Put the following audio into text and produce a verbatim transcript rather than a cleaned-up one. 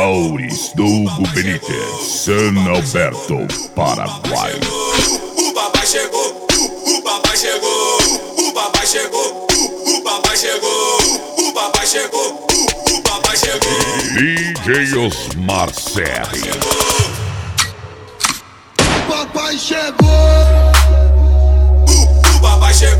Auris do Hugo Benítez, San Alberto, Paraguai. O papai chegou, o papai chegou, o papai chegou, o papai chegou, o papai chegou, o papai chegou. D J Osmar Serri. O papai chegou. O papai chegou.